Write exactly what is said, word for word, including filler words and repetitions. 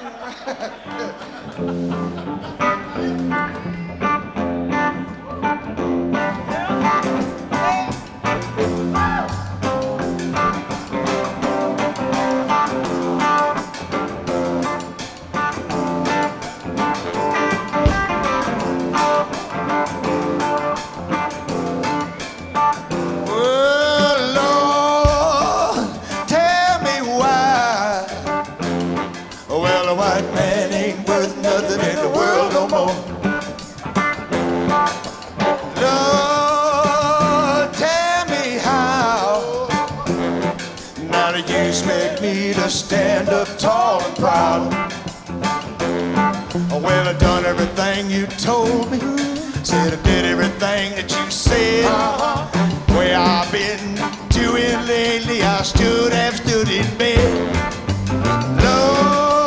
Well, a white man ain't worth nothing in the world no more. Lord, tell me how. Now do you expect me to stand up tall and proud? Well, I done everything you told me. Said I did everything that you said. Where I've been doing lately, I should have stood in bed.